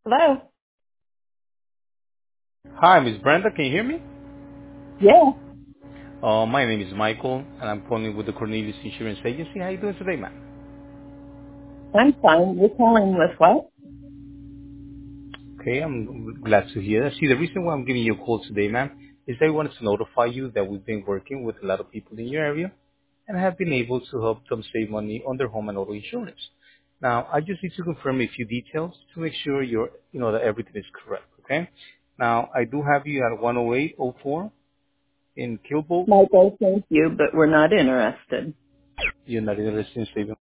Hello? Hi, Miss Brenda. Can you hear me? Yeah, My name is Michael, and I'm calling with the Cornelius Insurance Agency. How you doing today, ma'am? I'm fine. You're calling with what? Okay, I'm glad to hear that. See, the reason why I'm giving you a call today, ma'am, is that I wanted to notify you that we've been working with a lot of people in your area and have been able to help them save money on their home and auto insurance. Now, I just need to confirm a few details to make sure that everything is correct, okay? Now, I do have you at 10804 in Kilbolt. Michael, thank you, but we're not interested. You're not interested in saving